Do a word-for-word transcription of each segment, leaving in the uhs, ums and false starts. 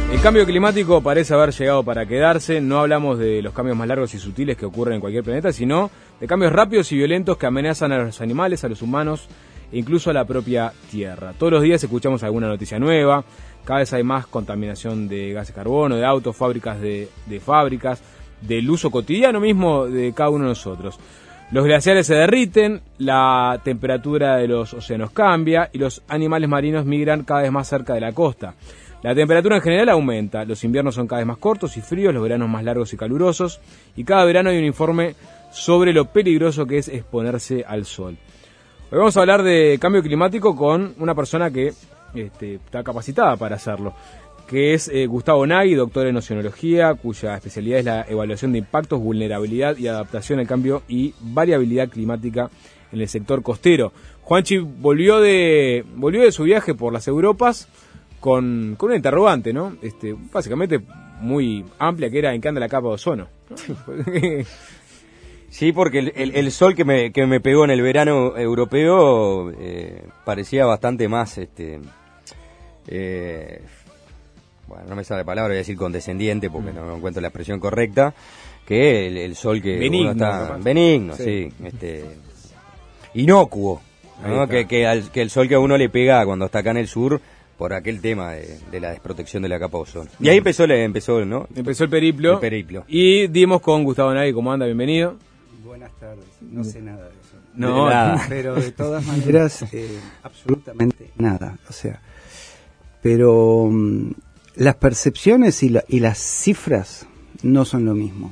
El cambio climático parece haber llegado para quedarse. No hablamos de los cambios más largos y sutiles que ocurren en cualquier planeta, sino de cambios rápidos y violentos que amenazan a los animales, a los humanos e incluso a la propia Tierra. Todos los días escuchamos alguna noticia nueva. Cada vez hay más contaminación de gases de carbono, de autos, fábricas de, de fábricas, del uso cotidiano mismo de cada uno de nosotros. Los glaciares se derriten, la temperatura de los océanos cambia y los animales marinos migran cada vez más cerca de la costa. La temperatura en general aumenta, los inviernos son cada vez más cortos y fríos, los veranos más largos y calurosos, y cada verano hay un informe sobre lo peligroso que es exponerse al sol. Hoy vamos a hablar de cambio climático con una persona que este, está capacitada para hacerlo, que es eh, Gustavo Nagy, doctor en oceanología, cuya especialidad es la evaluación de impactos, vulnerabilidad y adaptación al cambio y variabilidad climática en el sector costero. Juanchi volvió de volvió de su viaje por las Europas con, con una interrogante, ¿no? Este, básicamente muy amplia, que era ¿en qué anda la capa de ozono? Sí, porque el, el, el sol que me, que me pegó en el verano europeo eh, parecía bastante más, este, eh, bueno, no me sale la palabra, voy a decir condescendiente porque no, no encuentro la expresión correcta, que el, el sol que benigno, uno está benigno, sí, sí este, inocuo, ¿no? Que, que, al, que el sol que a uno le pega cuando está acá en el sur por aquel tema de, de la desprotección de la capa de ozono. Y ahí empezó, le, empezó, ¿no? Empezó el periplo. El periplo. Y dimos con Gustavo Nagy. ¿Cómo anda? Bienvenido. Buenas tardes. No sé nada de eso. No, de nada. Pero de todas maneras, eh, absolutamente nada. O sea, pero um, las percepciones y, la, y las cifras no son lo mismo.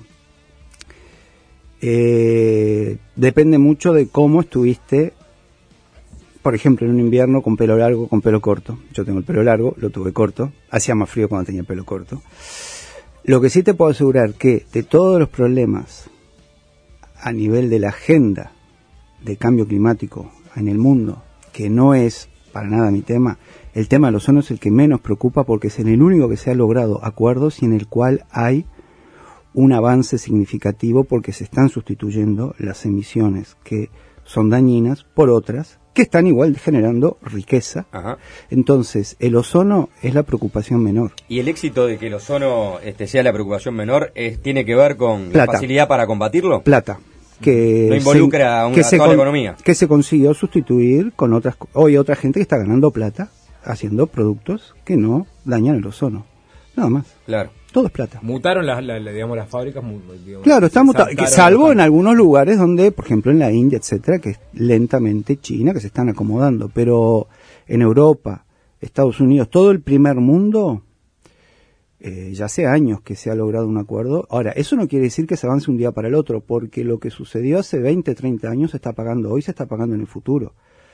Eh, depende mucho de cómo estuviste. Por ejemplo, en un invierno con pelo largo, con pelo corto. Yo tengo el pelo largo, lo tuve corto. Hacía más frío cuando tenía el pelo corto. Lo que sí te puedo asegurar que de todos los problemas a nivel de la agenda de cambio climático en el mundo, que no es para nada mi tema, el tema del ozono es el que menos preocupa porque es en el único que se ha logrado acuerdos y en el cual hay un avance significativo porque se están sustituyendo las emisiones que son dañinas por otras que están igual generando riqueza. Ajá. Entonces, el ozono es la preocupación menor. ¿Y el éxito de que el ozono este, sea la preocupación menor es, tiene que ver con Plata. la facilidad para combatirlo? Plata. Que no involucra se, a, una, que a se toda con, la economía. Que se consiguió sustituir con otras... Hoy hay otra gente que está ganando plata haciendo productos que no dañan el ozono. Nada más. Claro. Todo es plata. Mutaron las, la, la, digamos, las fábricas. Digamos, claro, está mutado. Salvo en algunos lugares donde, por ejemplo, en la India, etcétera, que es lentamente China, que se están acomodando. Pero en Europa, Estados Unidos, todo el primer mundo, eh, ya hace años que se ha logrado un acuerdo. Ahora, eso no quiere decir que se avance un día para el otro, porque lo que sucedió hace veinte, treinta años se está pagando hoy, se está pagando en el futuro.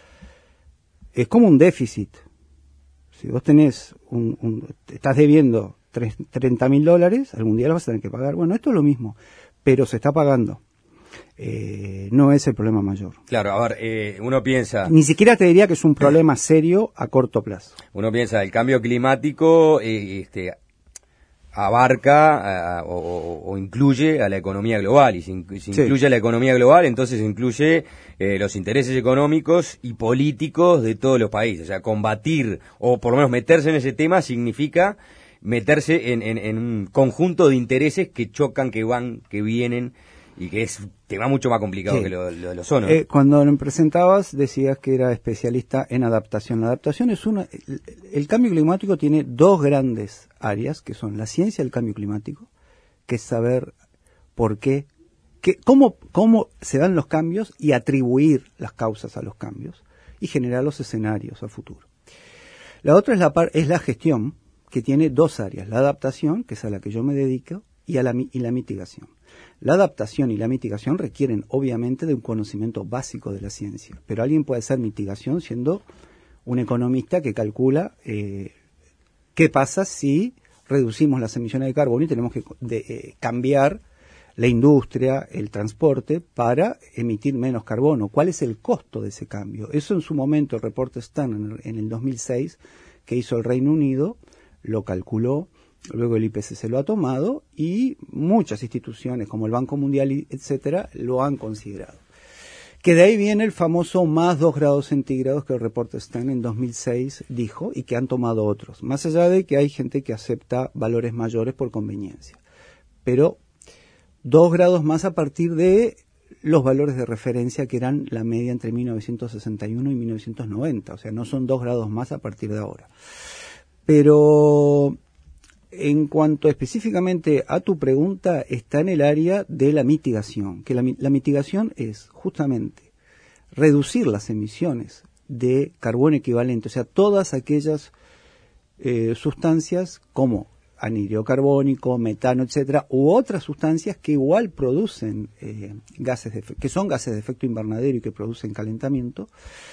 Es como un déficit. Si vos tenés un, un estás debiendo treinta mil dólares, algún día lo vas a tener que pagar. Bueno, esto es lo mismo, pero se está pagando. Eh, no es el problema mayor. Claro, a ver, eh, uno piensa... Ni siquiera te diría que es un problema serio a corto plazo. Uno piensa, el cambio climático eh, este, abarca a, o, o incluye a la economía global, y si, in, si incluye sí. a la economía global, entonces incluye eh, los intereses económicos y políticos de todos los países. O sea, combatir, o por lo menos meterse en ese tema, significa meterse en, en, en un conjunto de intereses que chocan, que van, que vienen, y que es tema mucho más complicado sí. que lo, lo del ozono. Eh, cuando lo presentabas decías que era especialista en adaptación. La adaptación es una... El, el cambio climático tiene dos grandes áreas, que son la ciencia del cambio climático, que es saber por qué, que, cómo, cómo se dan los cambios y atribuir las causas a los cambios y generar los escenarios a futuro. La otra es la, par, es la gestión, que tiene dos áreas, la adaptación, que es a la que yo me dedico, y, a la, y la mitigación. La adaptación y la mitigación requieren, obviamente, de un conocimiento básico de la ciencia, pero alguien puede hacer mitigación siendo un economista que calcula eh, qué pasa si reducimos las emisiones de carbono y tenemos que de, eh, cambiar la industria, el transporte, para emitir menos carbono. ¿Cuál es el costo de ese cambio? Eso en su momento, el reporte Stern en el, en el dos mil seis, que hizo el Reino Unido, lo calculó, luego el I P C C lo ha tomado y muchas instituciones como el Banco Mundial, etcétera, lo han considerado. Que de ahí viene el famoso más dos grados centígrados que el reporte Stern en dos mil seis dijo y que han tomado otros. Más allá de que hay gente que acepta valores mayores por conveniencia. Pero dos grados más a partir de los valores de referencia que eran la media entre mil novecientos sesenta y uno y mil novecientos noventa. O sea, no son dos grados más a partir de ahora. Pero en cuanto específicamente a tu pregunta, está en el área de la mitigación, que la, la mitigación es justamente reducir las emisiones de carbono equivalente, o sea, todas aquellas eh, sustancias como anhídrido carbónico, metano, etcétera, u otras sustancias que igual producen eh, gases de, que son gases de efecto invernadero y que producen calentamiento,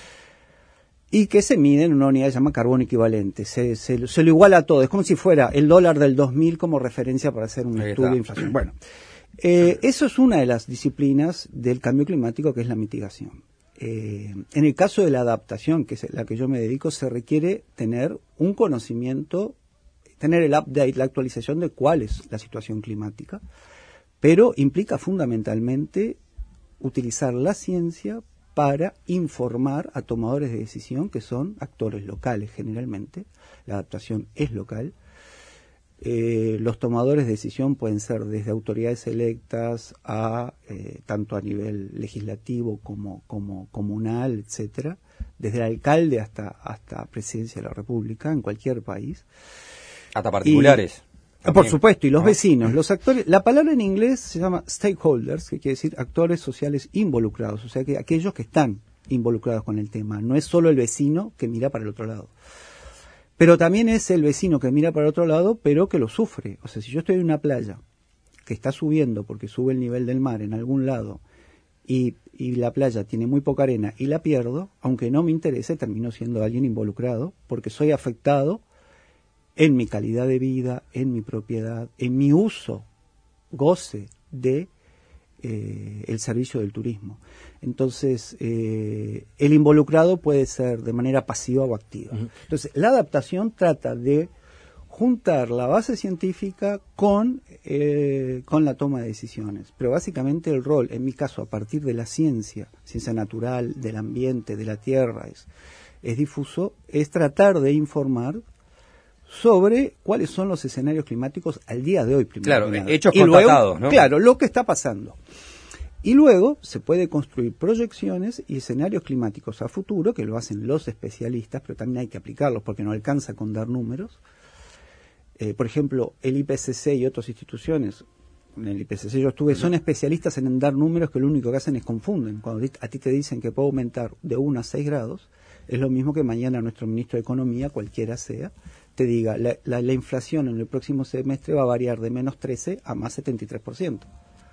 y que se mide en una unidad que se llama carbono equivalente. Se, se, se lo iguala a todo. Es como si fuera el dólar del dos mil como referencia para hacer un Ahí estudio está. de inflación. Bueno, eh, eso es una de las disciplinas del cambio climático, que es la mitigación. Eh, en el caso de la adaptación, que es la que yo me dedico, se requiere tener un conocimiento, tener el update, la actualización de cuál es la situación climática, pero implica fundamentalmente utilizar la ciencia para informar a tomadores de decisión que son actores locales generalmente. La adaptación es local. Eh, los tomadores de decisión pueden ser desde autoridades electas a eh, tanto a nivel legislativo como, como comunal, etcétera, desde el alcalde hasta, hasta presidencia de la República en cualquier país. Hasta particulares. Y, por supuesto, y los ¿no? vecinos, los actores, la palabra en inglés se llama stakeholders, que quiere decir actores sociales involucrados, o sea que aquellos que están involucrados con el tema, no es solo el vecino que mira para el otro lado. Pero también es el vecino que mira para el otro lado, pero que lo sufre. O sea, si yo estoy en una playa que está subiendo porque sube el nivel del mar en algún lado y, y la playa tiene muy poca arena y la pierdo, aunque no me interese, termino siendo alguien involucrado porque soy afectado en mi calidad de vida, en mi propiedad, en mi uso, goce de eh, el servicio del turismo. Entonces, eh, el involucrado puede ser de manera pasiva o activa. Uh-huh. Entonces, la adaptación trata de juntar la base científica con, eh, con la toma de decisiones. Pero básicamente el rol, en mi caso, a partir de la ciencia, ciencia natural, del ambiente, de la tierra, es, es difuso, es tratar de informar sobre cuáles son los escenarios climáticos al día de hoy. Claro, nada. hechos y constatados, luego, ¿no? Claro, lo que está pasando. Y luego se puede construir proyecciones y escenarios climáticos a futuro, que lo hacen los especialistas, pero también hay que aplicarlos porque no alcanza con dar números. Eh, por ejemplo, el I P C C y otras instituciones, en el I P C C yo estuve, son especialistas en dar números que lo único que hacen es confunden. Cuando a ti te dicen que puede aumentar de uno a seis grados, es lo mismo que mañana nuestro ministro de Economía, cualquiera sea, te diga, la, la, la inflación en el próximo semestre va a variar de menos trece a más setenta y tres por ciento.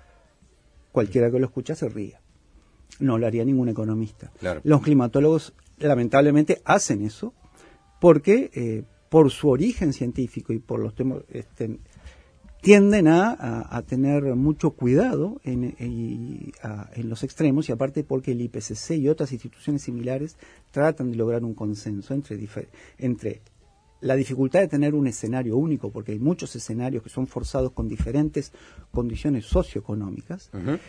Cualquiera que lo escucha se ríe. No lo haría ningún economista. Claro. Los climatólogos lamentablemente hacen eso porque eh, por su origen científico y por los temas este, tienden a, a, a tener mucho cuidado en, en, a, en los extremos, y aparte porque el I P C C y otras instituciones similares tratan de lograr un consenso entre, entre la dificultad de tener un escenario único, porque hay muchos escenarios que son forzados con diferentes condiciones socioeconómicas, uh-huh.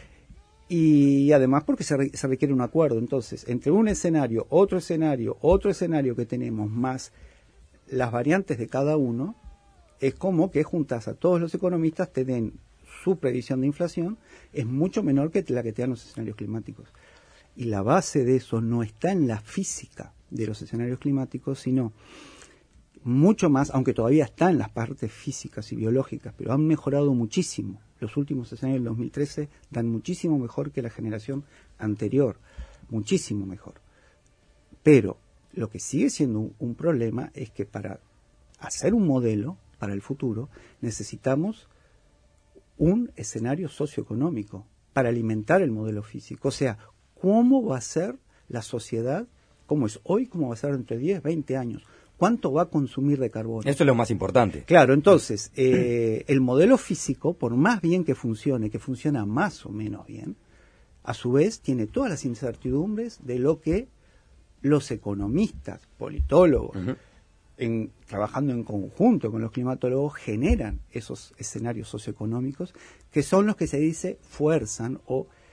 y además porque se, re, se requiere un acuerdo. Entonces, entre un escenario, otro escenario, otro escenario que tenemos, más las variantes de cada uno, es como que juntas a todos los economistas, te den su predicción de inflación, es mucho menor que la que te dan los escenarios climáticos. Y la base de eso no está en la física de los escenarios climáticos, sino mucho más, aunque todavía está en las partes físicas y biológicas, pero han mejorado muchísimo. Los últimos escenarios del dos mil trece dan muchísimo mejor que la generación anterior, muchísimo mejor. Pero lo que sigue siendo un, un problema es que para hacer un modelo para el futuro necesitamos un escenario socioeconómico para alimentar el modelo físico. O sea, ¿cómo va a ser la sociedad? ¿Cómo es hoy? ¿Cómo va a ser dentro de diez, veinte años? ¿Cuánto va a consumir de carbono? Esto es lo más importante. Claro, entonces, eh, el modelo físico, por más bien que funcione, que funciona más o menos bien, a su vez tiene todas las incertidumbres de lo que los economistas, politólogos, uh-huh. en, trabajando en conjunto con los climatólogos, generan esos escenarios socioeconómicos, que son los que se dice fuerzan o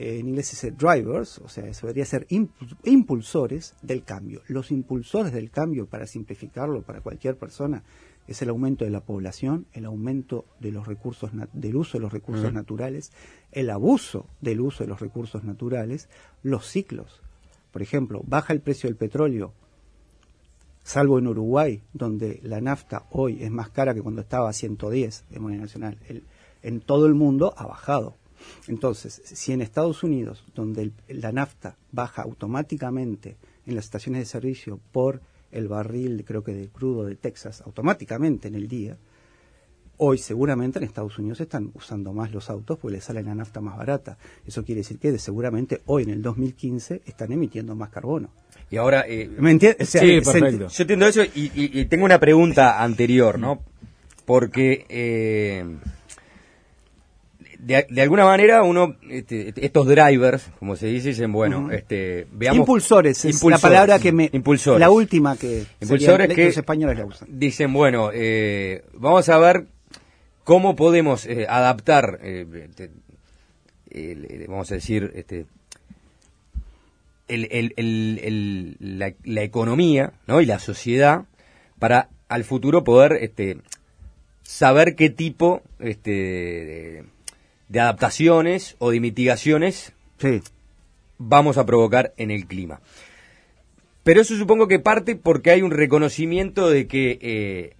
eh, en inglés se dice drivers, o sea, eso debería ser impu- impulsores del cambio. Los impulsores del cambio, para simplificarlo para cualquier persona, es el aumento de la población, el aumento de los recursos nat- del uso de los recursos uh-huh. naturales, el abuso del uso de los recursos naturales, los ciclos. Por ejemplo, baja el precio del petróleo, salvo en Uruguay, donde la nafta hoy es más cara que cuando estaba a ciento diez de moneda nacional. El, en todo el mundo ha bajado. Entonces, si en Estados Unidos, donde el, la nafta baja automáticamente en las estaciones de servicio por el barril, creo que de crudo de Texas, automáticamente en el día, hoy seguramente en Estados Unidos están usando más los autos porque les sale la nafta más barata. Eso quiere decir que seguramente hoy en el dos mil quince están emitiendo más carbono. Y ahora... Eh, ¿Me entiendes? O sea, sí, perfecto. Yo entiendo eso y, y, y tengo una pregunta anterior, ¿no? Porque... Eh, De, de alguna manera uno este, estos drivers, como se dice, dicen bueno, uh-huh. este veamos impulsores, es impulsores, la palabra que me impulsores. La última que impulsores sería, que los españoles la usan. Dicen, bueno, eh, vamos a ver cómo podemos eh, adaptar eh, este, el, el, vamos a decir este el, el, el, el, la, la economía, ¿no? Y la sociedad para al futuro poder este saber qué tipo este de, de adaptaciones o de mitigaciones sí. vamos a provocar en el clima. Pero eso supongo que parte porque hay un reconocimiento de que eh,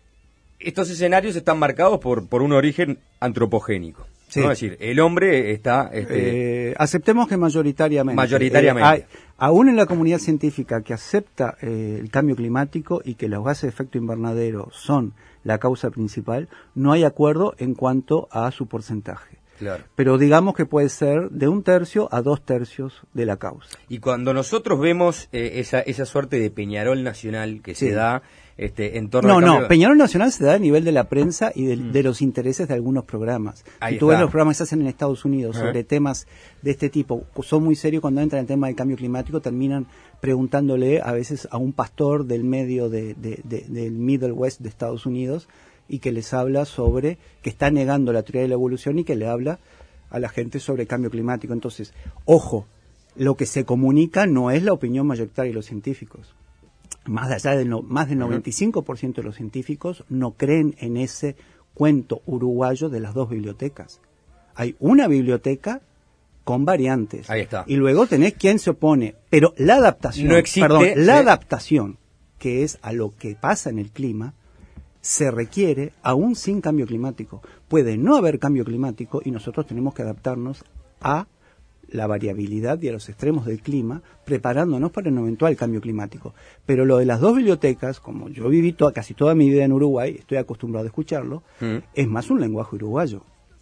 estos escenarios están marcados por, por un origen antropogénico. Sí. ¿No? Es decir, el hombre está... Este, eh, aceptemos que mayoritariamente. Mayoritariamente. Eh, hay, aún en la comunidad científica que acepta eh, el cambio climático y que los gases de efecto invernadero son la causa principal, no hay acuerdo en cuanto a su porcentaje. Claro. Pero digamos que puede ser de un tercio a dos tercios de la causa. Y cuando nosotros vemos eh, esa, esa suerte de Peñarol nacional que sí. se da este, en torno no, al No, cambio... no, Peñarol nacional se da a nivel de la prensa y de, mm. de los intereses de algunos programas. Ahí si tú está. ves los programas que se hacen en Estados Unidos sobre ¿Eh? temas de este tipo, son muy serios cuando entran en el tema del cambio climático, terminan preguntándole a veces a un pastor del medio de, de, de, del Middle West de Estados Unidos y que les habla sobre, que está negando la teoría de la evolución y que le habla a la gente sobre cambio climático. Entonces, ojo, lo que se comunica no es la opinión mayoritaria de los científicos. Más allá del no, más del noventa y cinco por ciento de los científicos no creen en ese cuento uruguayo de las dos bibliotecas. Hay una biblioteca con variantes. Ahí está. Y luego tenés quien se opone. Pero la adaptación, no existe, perdón, la ¿sí? adaptación, que es a lo que pasa en el clima, se requiere aún sin cambio climático. Puede no haber cambio climático y nosotros tenemos que adaptarnos a la variabilidad y a los extremos del clima, preparándonos para un eventual cambio climático. Pero lo de las dos bibliotecas, como yo viví toda, casi toda mi vida en Uruguay, estoy acostumbrado a escucharlo, mm. es más un lenguaje uruguayo.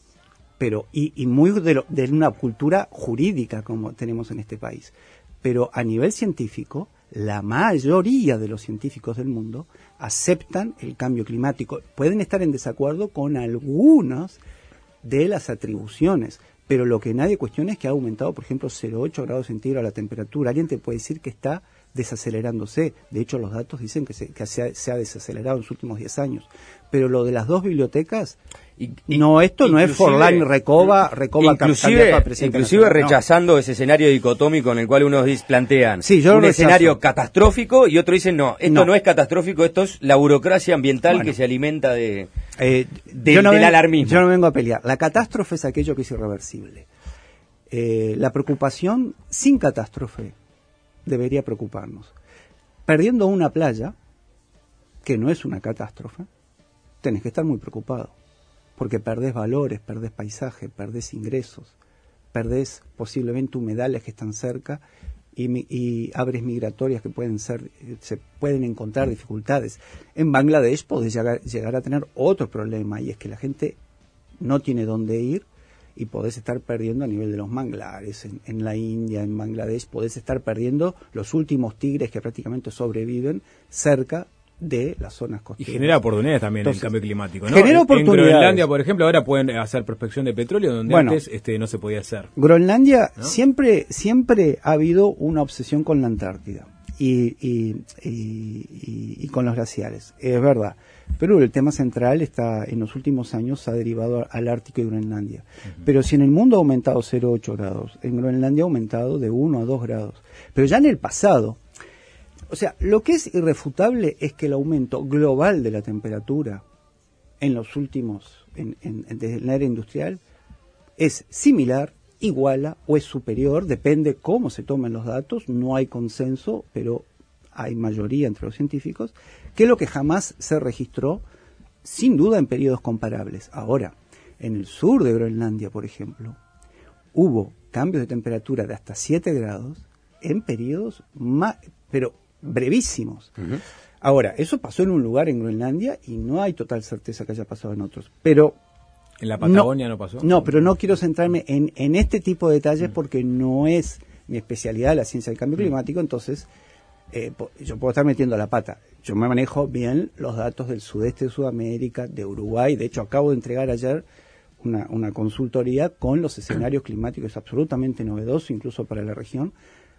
Pero, y, y muy de, lo, de una cultura jurídica como tenemos en este país. Pero a nivel científico, la mayoría de los científicos del mundo aceptan el cambio climático. Pueden estar en desacuerdo con algunas de las atribuciones, pero lo que nadie cuestiona es que ha aumentado, por ejemplo, cero coma ocho grados centígrados la temperatura. Alguien te puede decir que está desacelerándose. De hecho, los datos dicen que se, que se, ha, se ha desacelerado en los últimos diez años. Pero lo de las dos bibliotecas, y, y, no, esto no es Forlán y Recoba, Recoba inclusive, a inclusive rechazando no. ese escenario dicotómico en el cual unos plantean sí, yo un escenario catastrófico y otro dicen no, esto no. no es catastrófico, esto es la burocracia ambiental bueno, que se alimenta de, eh, de no del vengo, alarmismo. Yo no vengo a pelear. La catástrofe es aquello que es irreversible. Eh, la preocupación sin catástrofe debería preocuparnos. Perdiendo una playa, que no es una catástrofe, tenés que estar muy preocupado, porque perdés valores, perdés paisaje, perdés ingresos, perdés posiblemente humedales que están cerca y, y aves migratorias que pueden ser, se pueden encontrar dificultades. En Bangladesh podés llegar, llegar a tener otro problema, y es que la gente no tiene dónde ir y podés estar perdiendo a nivel de los manglares. En, en la India, en Bangladesh, podés estar perdiendo los últimos tigres que prácticamente sobreviven cerca de las zonas costeras. Y genera oportunidades también. Entonces, el cambio climático, ¿no? Genera oportunidades. En Groenlandia, por ejemplo, ahora pueden hacer prospección de petróleo donde bueno, antes este, no se podía hacer. Groenlandia, ¿no? siempre, siempre ha habido una obsesión con la Antártida. y, y, y, y, y con los glaciares. Es verdad. Pero el tema central está, en los últimos años, ha derivado al Ártico y Groenlandia. Uh-huh. Pero si en el mundo ha aumentado cero coma ocho grados, en Groenlandia ha aumentado de uno a dos grados. Pero ya en el pasado, o sea, lo que es irrefutable es que el aumento global de la temperatura en los últimos, en, en, desde la era industrial, es similar, iguala o es superior, depende cómo se tomen los datos, no hay consenso, pero hay mayoría entre los científicos, que es lo que jamás se registró, sin duda en periodos comparables. Ahora, en el sur de Groenlandia, por ejemplo, hubo cambios de temperatura de hasta siete grados en periodos más, pero brevísimos. Uh-huh. Ahora, eso pasó en un lugar en Groenlandia y no hay total certeza que haya pasado en otros. Pero ¿en la Patagonia no, no pasó? No, pero no quiero centrarme en, en este tipo de detalles uh-huh. porque no es mi especialidad la ciencia del cambio uh-huh. climático, entonces eh, yo puedo estar metiendo la pata. Yo me manejo bien los datos del sudeste de Sudamérica, de Uruguay. De hecho, acabo de entregar ayer una, una consultoría con los escenarios climáticos absolutamente novedosos, incluso para la región,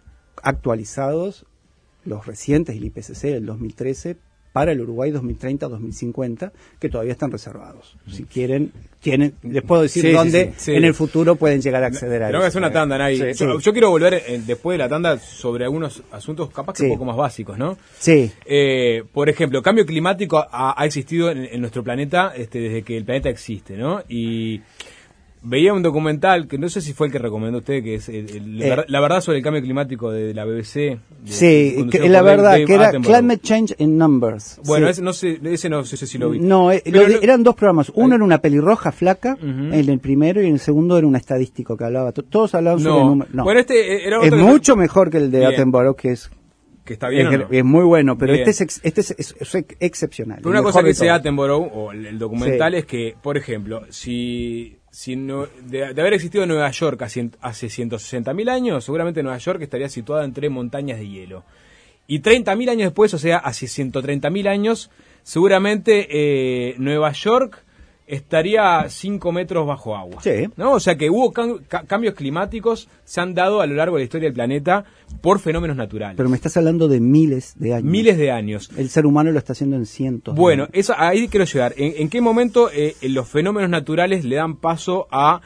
actualizados, los recientes, el I P C C del dos mil trece, para el Uruguay dos mil treinta a dos mil cincuenta, que todavía están reservados. Si quieren, tienen, les puedo decir sí, dónde sí, sí, sí. en el futuro pueden llegar a acceder a eso. Tengo que hacer una tanda, Nay. Sí, yo, sí. yo quiero volver eh, después de la tanda sobre algunos asuntos capaz que sí. un poco más básicos, ¿no? Sí. Eh, por ejemplo, el cambio climático ha, ha existido en, en nuestro planeta este, desde que el planeta existe, ¿no? Y veía un documental que no sé si fue el que recomendó usted, que es el, el, eh, la verdad sobre el cambio climático de la B B C. De, sí, que, la verdad, Dave que era Attenborough. Climate Change in Numbers. Bueno, sí. ese, no sé, ese no sé si lo vi. No, eh, lo, lo, eran dos programas. Uno era una pelirroja flaca, uh-huh. en el primero, y en el segundo era un estadístico que hablaba. Todos hablaban no. sobre números. No. Bueno, este era otro es que mucho mejor que el de bien. Attenborough, que es... que está bien, es, no? es muy bueno, pero bien. este es este es, es, es excepcional. Pero una cosa que dice Attenborough, o el, el documental, sí. es que, por ejemplo, si... Si no, de, de haber existido Nueva York hace, hace ciento sesenta mil años, seguramente Nueva York estaría situada entre montañas de hielo. Y treinta mil años después, o sea, hace ciento treinta mil años, seguramente eh, Nueva York estaría cinco metros bajo agua. Sí. ¿No? O sea que hubo cam- ca- cambios climáticos, se han dado a lo largo de la historia del planeta por fenómenos naturales. Pero me estás hablando de miles de años. Miles de años. El ser humano lo está haciendo en cientos. Bueno, eso, ahí quiero llegar. ¿En, en qué momento eh, los fenómenos naturales le dan paso a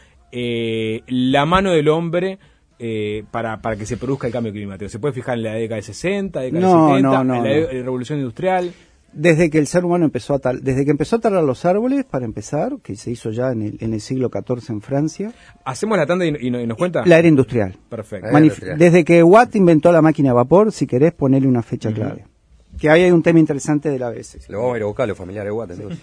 eh, la mano del hombre eh, para, para que se produzca el cambio climático? ¿Se puede fijar en la década de sesenta, década no, de setenta, no, no, en la, no. la revolución industrial? Desde que el ser humano empezó a tal, desde que empezó a talar los árboles, para empezar, que se hizo ya en el, en el siglo catorce en Francia. ¿Hacemos la tanda y, y, y nos cuenta? La era industrial. Perfecto. Manif- industrial. Desde que Watt inventó la máquina a vapor, si querés ponerle una fecha uh-huh. clave. Que ahí hay un tema interesante de la B S. Lo vamos a ir a buscar, los familiares de Watt, entonces.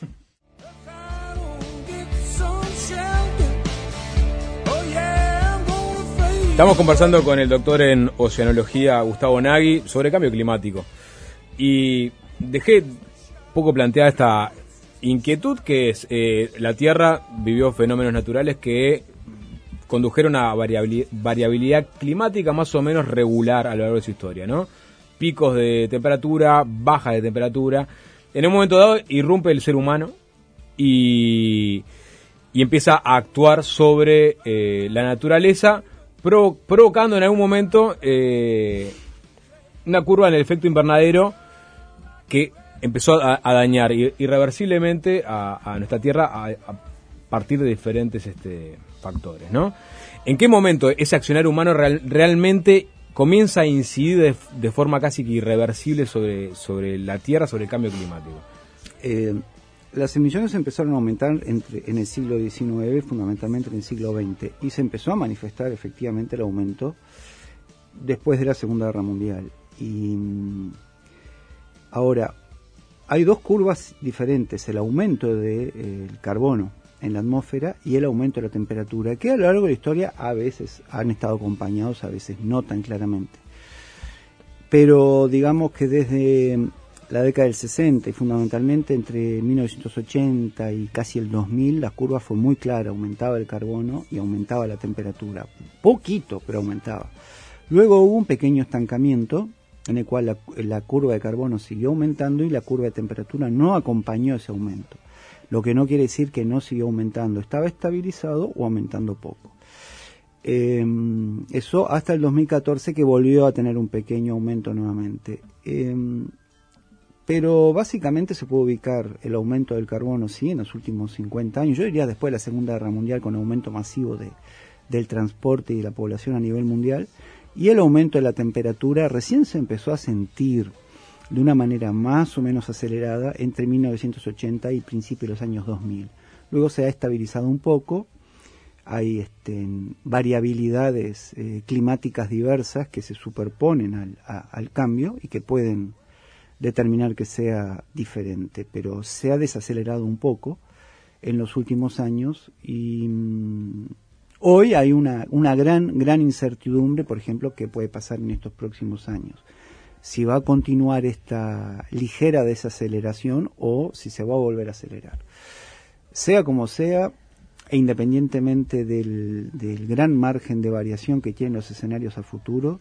Estamos conversando con el doctor en oceanología Gustavo Nagy sobre cambio climático. Y dejé poco planteada esta inquietud que es, eh, la Tierra vivió fenómenos naturales que condujeron a variabilidad, variabilidad climática más o menos regular a lo largo de su historia, ¿no? Picos de temperatura, bajas de temperatura. En un momento dado irrumpe el ser humano y, y empieza a actuar sobre eh, la naturaleza, provo- provocando en algún momento eh, una curva en el efecto invernadero que empezó a, a dañar irreversiblemente a, a nuestra Tierra a, a partir de diferentes este, factores, ¿no? ¿En qué momento ese accionar humano real, realmente comienza a incidir de, de forma casi que irreversible sobre, sobre la Tierra, sobre el cambio climático? Eh, las emisiones empezaron a aumentar entre, en el siglo diecinueve, fundamentalmente en el siglo veinte, y se empezó a manifestar efectivamente el aumento después de la Segunda Guerra Mundial. Y ahora, hay dos curvas diferentes, el aumento del de, eh, carbono en la atmósfera y el aumento de la temperatura, que a lo largo de la historia a veces han estado acompañados, a veces no tan claramente. Pero digamos que desde la década del sesenta y fundamentalmente entre mil novecientos ochenta y casi el dos mil, la curva fue muy clara, aumentaba el carbono y aumentaba la temperatura. Poquito, pero aumentaba. Luego hubo un pequeño estancamiento, en el cual la, la curva de carbono siguió aumentando y la curva de temperatura no acompañó ese aumento. Lo que no quiere decir que no siguió aumentando, estaba estabilizado o aumentando poco. Eh, eso hasta el dos mil catorce, que volvió a tener un pequeño aumento nuevamente. Eh, pero básicamente se puede ubicar el aumento del carbono, sí, en los últimos cincuenta años. Yo diría después de la Segunda Guerra Mundial, con aumento masivo de, del transporte y de la población a nivel mundial, y el aumento de la temperatura recién se empezó a sentir de una manera más o menos acelerada entre mil novecientos ochenta y principios de los años dos mil. Luego se ha estabilizado un poco. Hay este, variabilidades eh, climáticas diversas que se superponen al, a, al cambio y que pueden determinar que sea diferente, pero se ha desacelerado un poco en los últimos años y mmm, hoy hay una, una gran, gran incertidumbre, por ejemplo, qué puede pasar en estos próximos años. Si va a continuar esta ligera desaceleración o si se va a volver a acelerar. Sea como sea, e independientemente del, del gran margen de variación que tienen los escenarios a futuro,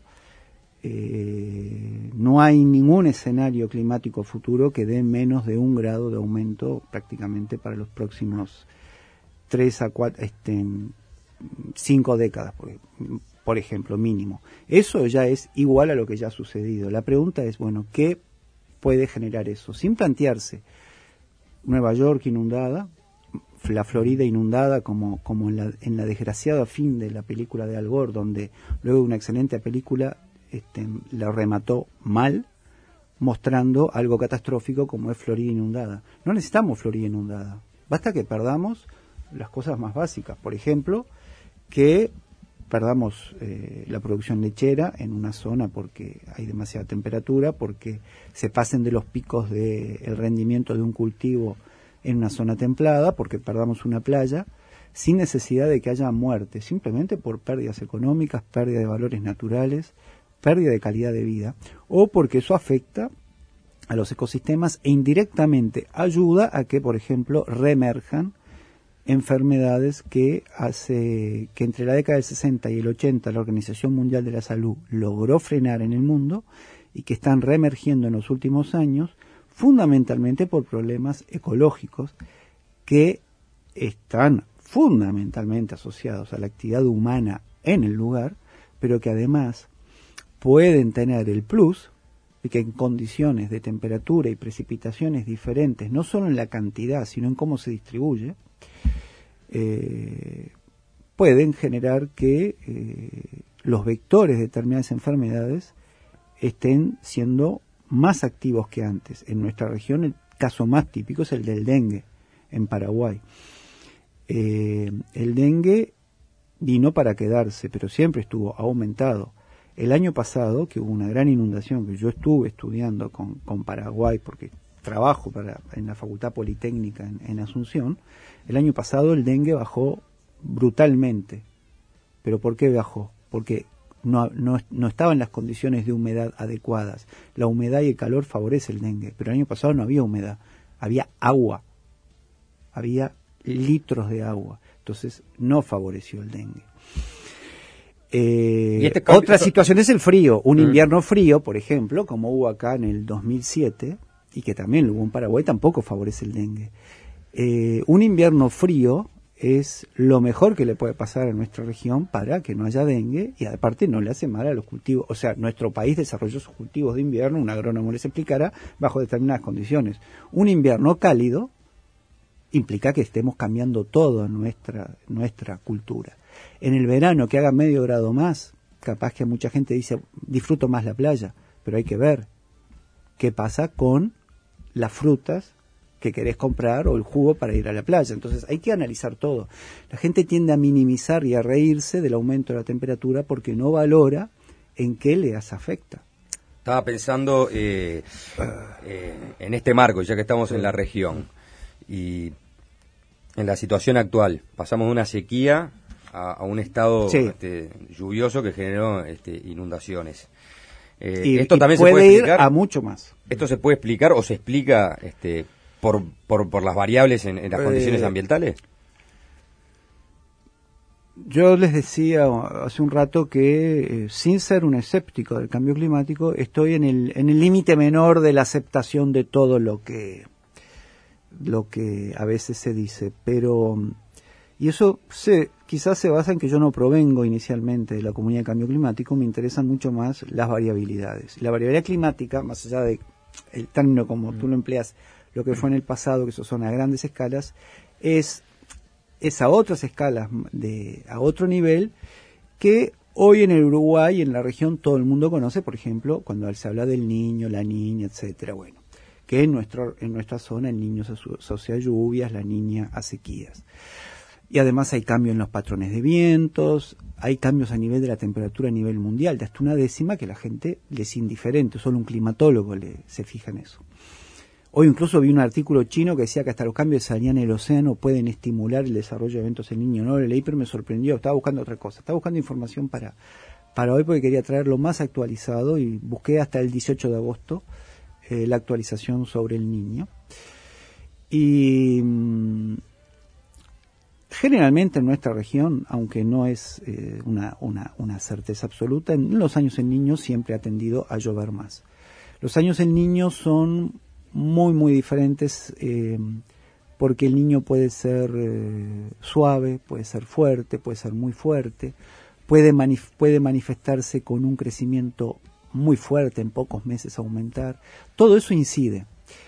eh, no hay ningún escenario climático futuro que dé menos de un grado de aumento prácticamente para los próximos tres a cuatro, este, cinco décadas, por, por ejemplo, mínimo. Eso ya es igual a lo que ya ha sucedido. La pregunta es, bueno, ¿qué puede generar eso? Sin plantearse Nueva York inundada, la Florida inundada, como, como en, la, en la desgraciada fin de la película de Al Gore, donde luego de una excelente película este, la remató mal, mostrando algo catastrófico como es Florida inundada. No necesitamos Florida inundada, basta que perdamos las cosas más básicas, por ejemplo, que perdamos eh, la producción lechera en una zona porque hay demasiada temperatura, porque se pasen de los picos del de rendimiento de un cultivo en una zona templada, porque perdamos una playa, sin necesidad de que haya muerte, simplemente por pérdidas económicas, pérdida de valores naturales, pérdida de calidad de vida, o porque eso afecta a los ecosistemas e indirectamente ayuda a que, por ejemplo, reemerjan enfermedades que hace que entre la década del sesenta y el ochenta la Organización Mundial de la Salud logró frenar en el mundo y que están reemergiendo en los últimos años, fundamentalmente por problemas ecológicos que están fundamentalmente asociados a la actividad humana en el lugar, pero que además pueden tener el plus de que en condiciones de temperatura y precipitaciones diferentes, no solo en la cantidad, sino en cómo se distribuye, eh, pueden generar que eh, los vectores de determinadas enfermedades estén siendo más activos que antes. En nuestra región el caso más típico es el del dengue en Paraguay. Eh, el dengue vino para quedarse, pero siempre estuvo aumentado. El año pasado, que hubo una gran inundación, que yo estuve estudiando con, con Paraguay, porque trabajo para, en la Facultad Politécnica en, en Asunción, el año pasado el dengue bajó brutalmente. ¿Pero por qué bajó? Porque No, no, no estaban las condiciones de humedad adecuadas. La humedad y el calor favorece el dengue, pero el año pasado no había humedad, había agua, había litros de agua, entonces no favoreció el dengue. Eh, ¿Y este cambio, otra esto... situación es el frío, un mm. invierno frío, por ejemplo, como hubo acá en el dos mil siete, y que también hubo en Paraguay, tampoco favorece el dengue. Eh, un invierno frío es lo mejor que le puede pasar a nuestra región para que no haya dengue y aparte no le hace mal a los cultivos. O sea, nuestro país desarrolló sus cultivos de invierno, un agrónomo les explicará, bajo determinadas condiciones. Un invierno cálido implica que estemos cambiando toda nuestra, nuestra cultura. En el verano que haga medio grado más, capaz que mucha gente dice, disfruto más la playa, pero hay que ver qué pasa con las frutas que querés comprar o el jugo para ir a la playa. Entonces hay que analizar todo. La gente tiende a minimizar y a reírse del aumento de la temperatura porque no valora en qué les afecta. Estaba pensando eh, eh, en este marco, ya que estamos en la región y en la situación actual. Pasamos de una sequía a, a un estado sí. este, lluvioso que generó este, inundaciones. Eh, y, esto y también puede se puede ir explicar, a mucho más. ¿Esto se puede explicar o se explica este, por, por, por las variables en, en las eh, condiciones ambientales? Yo les decía hace un rato que, eh, sin ser un escéptico del cambio climático, estoy en el en el límite menor de la aceptación de todo lo que lo que a veces se dice, pero Y eso se, quizás se basa en que yo no provengo inicialmente de la comunidad de cambio climático, me interesan mucho más las variabilidades. La variabilidad climática, más allá de el término como tú lo empleas, lo que fue en el pasado, que eso son a grandes escalas, es, es a otras escalas, de, a otro nivel, que hoy en el Uruguay y en la región todo el mundo conoce, por ejemplo, cuando se habla del niño, la niña, etcétera. Bueno, que en, nuestro, en nuestra zona el niño se asocia a lluvias, la niña a sequías. Y además hay cambios en los patrones de vientos, hay cambios a nivel de la temperatura a nivel mundial, de hasta una décima que la gente le es indiferente, solo un climatólogo le, se fija en eso. Hoy incluso vi un artículo chino que decía que hasta los cambios de salida en el océano pueden estimular el desarrollo de eventos en el niño. No lo leí, pero me sorprendió, estaba buscando otra cosa, estaba buscando información para, para hoy porque quería traerlo más actualizado y busqué hasta el dieciocho de agosto eh, la actualización sobre el niño. Y... Mmm, generalmente en nuestra región, aunque no es eh, una, una, una certeza absoluta, en los años en Niño siempre ha tendido a llover más. Los años en Niño son muy, muy diferentes eh, porque el niño puede ser eh, suave, puede ser fuerte, puede ser muy fuerte, puede, manif- puede manifestarse con un crecimiento muy fuerte, en pocos meses aumentar. Todo eso incide.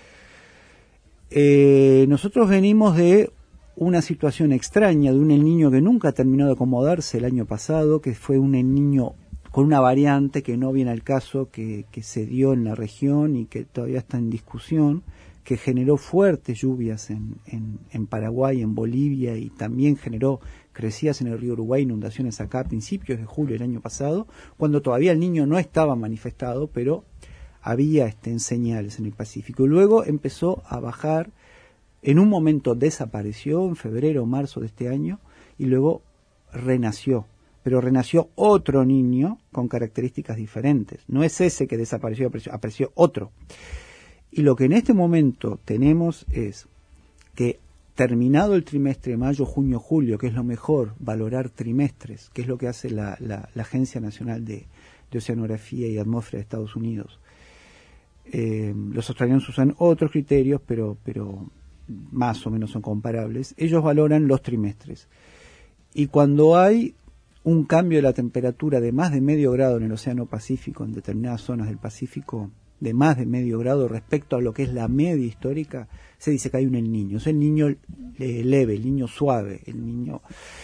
Eh, nosotros venimos de una situación extraña de un El Niño que nunca ha terminado de acomodarse el año pasado, que fue un El Niño con una variante que no viene al caso, que, que se dio en la región y que todavía está en discusión, que generó fuertes lluvias en, en, en Paraguay, en Bolivia, y también generó crecidas en el río Uruguay, inundaciones acá a principios de julio del año pasado, cuando todavía el Niño no estaba manifestado, pero había este, en señales en el Pacífico. Y luego empezó a bajar. En un momento desapareció en febrero o marzo de este año y luego renació. Pero renació otro niño con características diferentes. No es ese que desapareció, apareció, apareció otro. Y lo que en este momento tenemos es que terminado el trimestre mayo, junio, julio, que es lo mejor, valorar trimestres, que es lo que hace la, la, la Agencia Nacional de, de Oceanografía y Atmósfera de Estados Unidos. Eh, los australianos usan otros criterios, pero... pero más o menos son comparables. Ellos valoran los trimestres. Y cuando hay un cambio de la temperatura de más de medio grado en el Océano Pacífico, en determinadas zonas del Pacífico, de más de medio grado respecto a lo que es la media histórica, se dice que hay un El Niño. Es el niño eh, leve, el niño suave, el niño...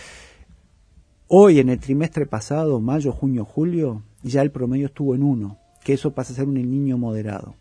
Hoy, en el trimestre pasado, mayo, junio, julio, ya el promedio estuvo en uno, que eso pasa a ser un El Niño moderado.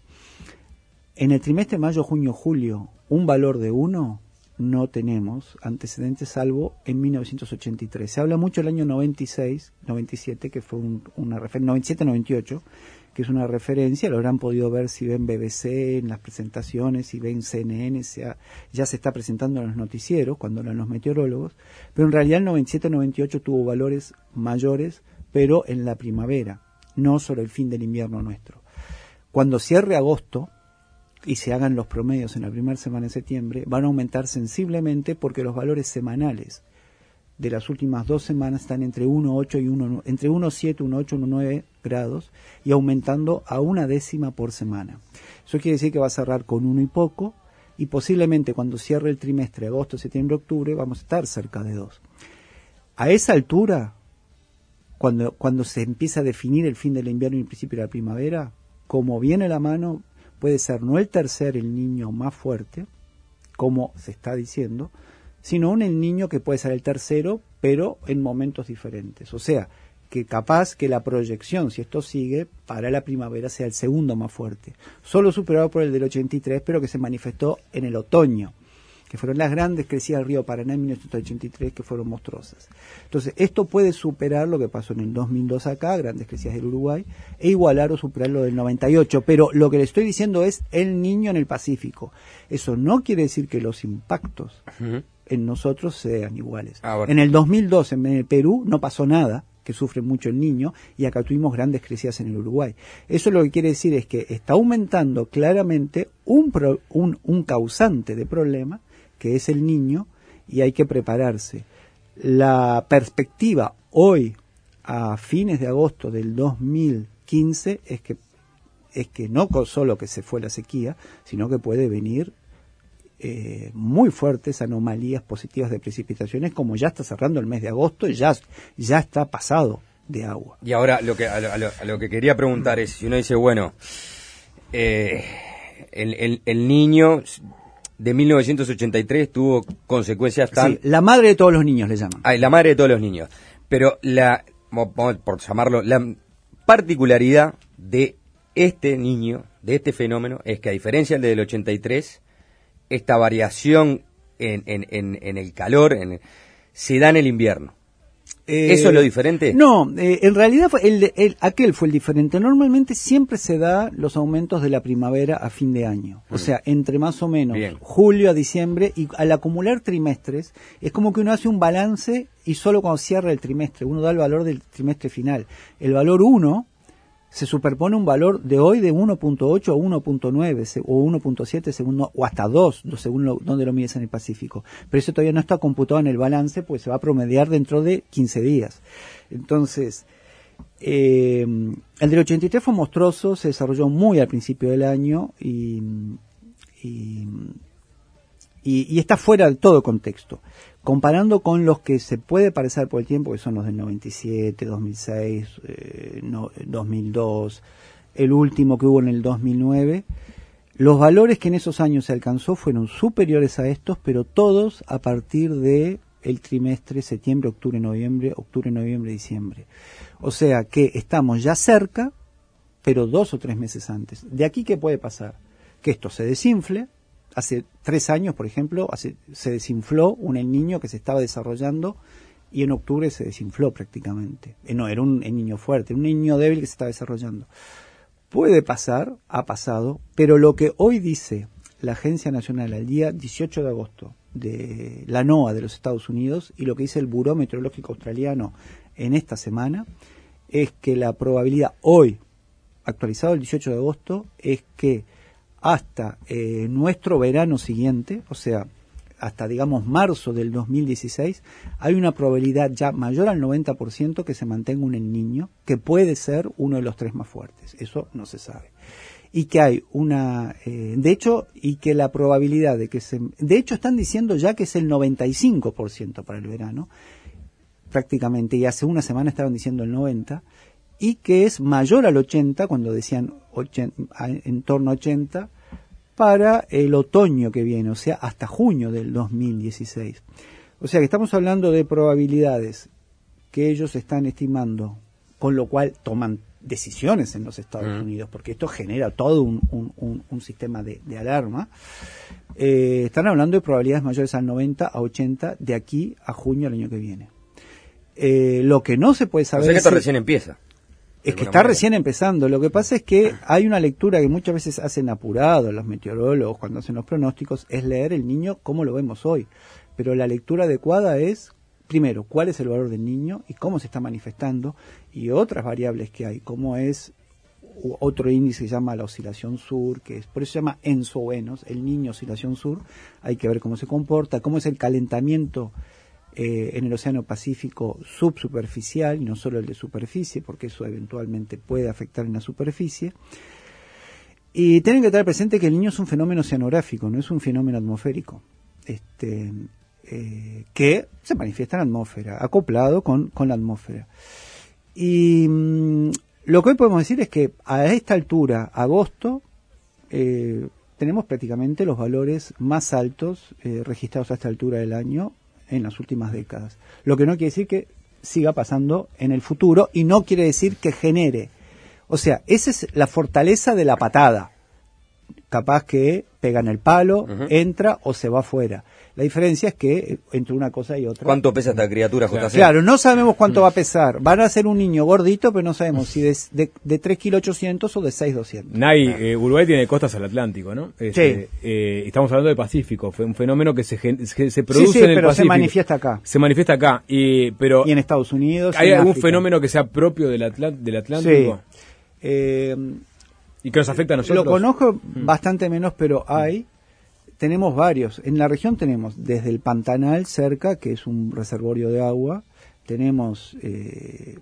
En el trimestre mayo, junio, julio, un valor de uno no tenemos antecedentes salvo en mil novecientos ochenta y tres. Se habla mucho del año noventa y seis, noventa y siete, que fue un, una referencia, noventa y siete noventa y ocho, que es una referencia, lo habrán podido ver si ven B B C en las presentaciones, si ven C N N, sea, ya se está presentando en los noticieros, cuando hablan los meteorólogos, pero en realidad el noventa y siete noventa y ocho tuvo valores mayores, pero en la primavera, no sobre el fin del invierno nuestro. Cuando cierre agosto, y se hagan los promedios en la primera semana de septiembre, van a aumentar sensiblemente porque los valores semanales de las últimas dos semanas están entre uno coma ocho y uno, entre uno coma siete, uno coma ocho, uno coma nueve grados y aumentando a una décima por semana. Eso quiere decir que va a cerrar con uno y poco y posiblemente cuando cierre el trimestre, agosto, septiembre, octubre, vamos a estar cerca de dos. A esa altura, cuando, cuando se empieza a definir el fin del invierno y el principio de la primavera, como viene la mano, puede ser no el tercer El Niño más fuerte, como se está diciendo, sino un El Niño que puede ser el tercero, pero en momentos diferentes. O sea, que capaz que la proyección, si esto sigue, para la primavera sea el segundo más fuerte. Solo superado por el del ochenta y tres, pero que se manifestó en el otoño, que fueron las grandes crecidas del río Paraná en mil novecientos ochenta y tres, que fueron monstruosas. Entonces, esto puede superar lo que pasó en el dos mil dos acá, grandes crecidas del Uruguay, e igualar o superar lo del noventa y ocho. Pero lo que le estoy diciendo es El Niño en el Pacífico. Eso no quiere decir que los impactos uh-huh. en nosotros sean iguales. Ah, bueno. En el dos mil dos, en el Perú, no pasó nada, que sufre mucho el Niño, y acá tuvimos grandes crecidas en el Uruguay. Eso lo que quiere decir es que está aumentando claramente un, pro, un, un causante de problema, que es el Niño, y hay que prepararse. La perspectiva hoy, a fines de agosto del dos mil quince, es que, es que no solo que se fue la sequía, sino que puede venir eh, muy fuertes anomalías positivas de precipitaciones, como ya está cerrando el mes de agosto y ya, ya está pasado de agua. Y ahora lo que a lo, a lo, a lo que quería preguntar es, si uno dice, bueno, eh, el, el, el niño de mil novecientos ochenta y tres tuvo consecuencias tan... Sí, la madre de todos los niños le llaman. Ay, la madre de todos los niños. Pero la, por llamarlo, la particularidad de este niño, de este fenómeno, es que a diferencia del ochenta y tres, esta variación en, en, en, en el calor en, se da en el invierno. Eh, ¿Eso es lo diferente? No, eh, en realidad fue el, el, aquel fue el diferente. Normalmente siempre se da los aumentos de la primavera a fin de año. Mm. O sea, entre más o menos Bien. julio a diciembre, y al acumular trimestres, es como que uno hace un balance y solo cuando cierra el trimestre, uno da el valor del trimestre final. El valor uno se superpone un valor de hoy de uno punto ocho o uno punto nueve o uno punto siete según, o hasta dos según lo, donde lo mides en el Pacífico. Pero eso todavía no está computado en el balance, pues se va a promediar dentro de quince días. Entonces, eh, el del ochenta y tres fue monstruoso, se desarrolló muy al principio del año y, y, y, y está fuera de todo contexto. Comparando con los que se puede parecer por el tiempo, que son los del noventa y siete, dos mil seis, eh, no, dos mil dos, el último que hubo en el dos mil nueve, los valores que en esos años se alcanzó fueron superiores a estos, pero todos a partir de el trimestre septiembre, octubre, noviembre, octubre, noviembre, diciembre. O sea que estamos ya cerca, pero dos o tres meses antes. De aquí, ¿qué puede pasar? Que esto se desinfle. Hace tres años, por ejemplo, hace, se desinfló un El Niño que se estaba desarrollando y en octubre se desinfló prácticamente. Eh, no, era un El Niño fuerte, un niño débil que se estaba desarrollando. Puede pasar, ha pasado, pero lo que hoy dice la Agencia Nacional al día dieciocho de agosto de la NOAA de los Estados Unidos y lo que dice el Buró Meteorológico Australiano en esta semana es que la probabilidad hoy, actualizado el dieciocho de agosto, es que hasta eh, nuestro verano siguiente, o sea, hasta digamos marzo del dos mil dieciséis, hay una probabilidad ya mayor al noventa por ciento que se mantenga un El Niño, que puede ser uno de los tres más fuertes, eso no se sabe. Y que hay una, eh, de hecho, y que la probabilidad de que se, de hecho están diciendo ya que es el noventa y cinco por ciento para el verano, prácticamente, y hace una semana estaban diciendo el noventa por ciento, y que es mayor al ochenta, cuando decían ochenta, en torno a ochenta, para el otoño que viene, o sea, hasta junio del dos mil dieciséis. O sea que estamos hablando de probabilidades que ellos están estimando, con lo cual toman decisiones en los Estados uh-huh. Unidos, porque esto genera todo un, un, un, un sistema de, de alarma. Eh, están hablando de probabilidades mayores al noventa, a ochenta, de aquí a junio del año que viene. Eh, lo que no se puede saber... O sea que esto es recién empieza. Es que está manera. recién empezando. Lo que pasa es que hay una lectura que muchas veces hacen apurado los meteorólogos cuando hacen los pronósticos, es leer El Niño como lo vemos hoy. Pero la lectura adecuada es, primero, cuál es el valor del niño y cómo se está manifestando, y otras variables que hay, como es otro índice que se llama la oscilación sur, que es, por eso se llama ENSO-Enos, el niño oscilación sur. Hay que ver cómo se comporta, cómo es el calentamiento Eh, en el Océano Pacífico subsuperficial y no solo el de superficie, porque eso eventualmente puede afectar en la superficie. Y tienen que tener presente que el Niño es un fenómeno oceanográfico, no es un fenómeno atmosférico, este, eh, que se manifiesta en la atmósfera, acoplado con, con la atmósfera. Y mmm, lo que hoy podemos decir es que a esta altura, agosto, eh, tenemos prácticamente los valores más altos eh, registrados a esta altura del año en las últimas décadas. Lo que no quiere decir que siga pasando en el futuro y no quiere decir que genere. O sea, esa es la fortaleza de la patada. Capaz que pega en el palo, uh-huh. entra o se va afuera. La diferencia es que entre una cosa y otra... ¿Cuánto pesa esta criatura, J C? Claro, no sabemos cuánto va a pesar. Van a ser un niño gordito, pero no sabemos si de, de, de tres kilos ochocientos o de seis doscientos. Nay, eh, Uruguay tiene costas al Atlántico, ¿no? Este, sí. Eh, estamos hablando de Pacífico, fue un fenómeno que se, que se produce sí, sí, en el pero Pacífico. se manifiesta acá. Se manifiesta acá. Y, pero y en Estados Unidos. ¿Hay algún África. fenómeno que sea propio del, Atl- del Atlántico? Sí. Eh, ¿Y que nos afecta a nosotros? Lo conozco mm. bastante menos, pero hay... Tenemos varios. En la región tenemos desde el Pantanal cerca, que es un reservorio de agua, tenemos eh,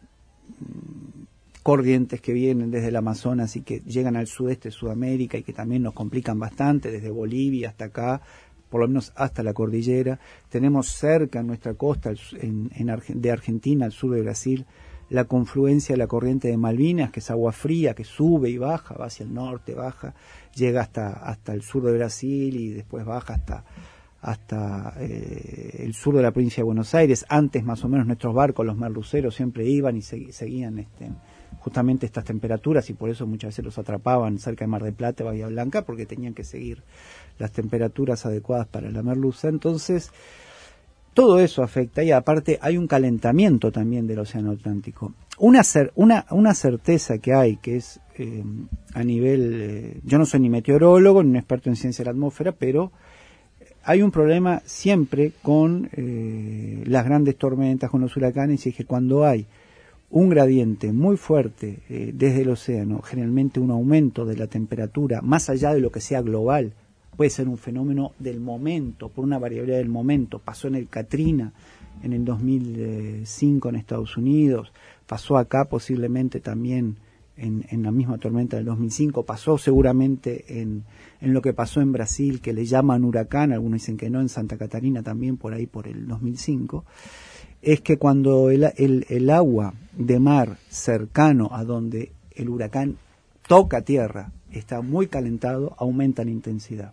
corrientes que vienen desde el Amazonas y que llegan al sudeste de Sudamérica y que también nos complican bastante, desde Bolivia hasta acá, por lo menos hasta la cordillera. Tenemos cerca en nuestra costa, en, en Arge- de Argentina, al sur de Brasil, la confluencia de la corriente de Malvinas, que es agua fría, que sube y baja, va hacia el norte, baja, llega hasta, hasta el sur de Brasil y después baja hasta, hasta eh, el sur de la provincia de Buenos Aires. Antes, más o menos, nuestros barcos, los merluceros, siempre iban y segui- seguían este, justamente estas temperaturas, y por eso muchas veces los atrapaban cerca de Mar del Plata, Bahía Blanca, porque tenían que seguir las temperaturas adecuadas para la merluza. Entonces, todo eso afecta, y aparte hay un calentamiento también del océano Atlántico. Una cer- una, una certeza que hay, que es eh, a nivel, eh, yo no soy ni meteorólogo ni un experto en ciencia de la atmósfera, pero hay un problema siempre con eh, las grandes tormentas, con los huracanes, y es que cuando hay un gradiente muy fuerte eh, desde el océano, generalmente un aumento de la temperatura, más allá de lo que sea global, puede ser un fenómeno del momento, por una variabilidad del momento. Pasó en el Katrina en el dos mil cinco en Estados Unidos, pasó acá posiblemente también en, en la misma tormenta del dos mil cinco, pasó seguramente en, en lo que pasó en Brasil, que le llaman huracán, algunos dicen que no, en Santa Catarina también, por ahí por el dos mil cinco, es que cuando el, el, el agua de mar cercano a donde el huracán toca tierra está muy calentado, aumenta la intensidad.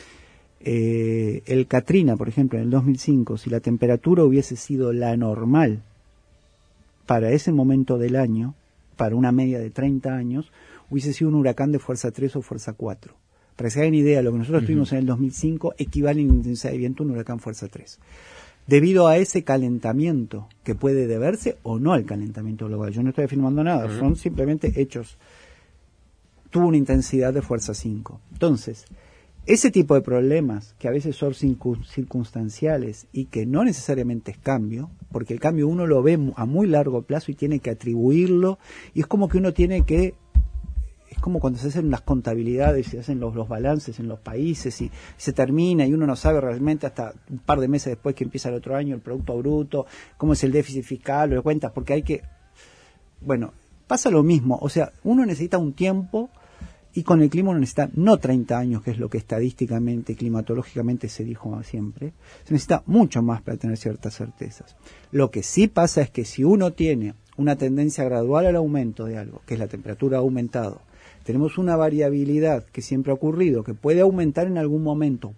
Eh, el Katrina, por ejemplo, en el dos mil cinco, si la temperatura hubiese sido la normal para ese momento del año, para una media de treinta años, hubiese sido un huracán de fuerza tres o fuerza cuatro. Para que se hagan idea, lo que nosotros uh-huh. tuvimos en el dos mil cinco equivale en intensidad de viento a un huracán fuerza tres. Debido a ese calentamiento, que puede deberse o no al calentamiento global. Yo no estoy afirmando nada, uh-huh. son simplemente hechos. Tuvo una intensidad de fuerza cinco. Entonces, ese tipo de problemas, que a veces son circunstanciales y que no necesariamente es cambio, porque el cambio uno lo ve a muy largo plazo y tiene que atribuirlo, y es como que uno tiene que, es como cuando se hacen las contabilidades, se hacen los, los balances en los países y se termina y uno no sabe realmente hasta un par de meses después que empieza el otro año el Producto Bruto, cómo es el déficit fiscal, lo cuentas, porque hay que, bueno, pasa lo mismo, o sea, uno necesita un tiempo. Y con el clima uno necesita no treinta años, que es lo que estadísticamente, climatológicamente se dijo siempre, se necesita mucho más para tener ciertas certezas. Lo que sí pasa es que si uno tiene una tendencia gradual al aumento de algo, que es la temperatura ha aumentado, tenemos una variabilidad que siempre ha ocurrido, que puede aumentar en algún momento,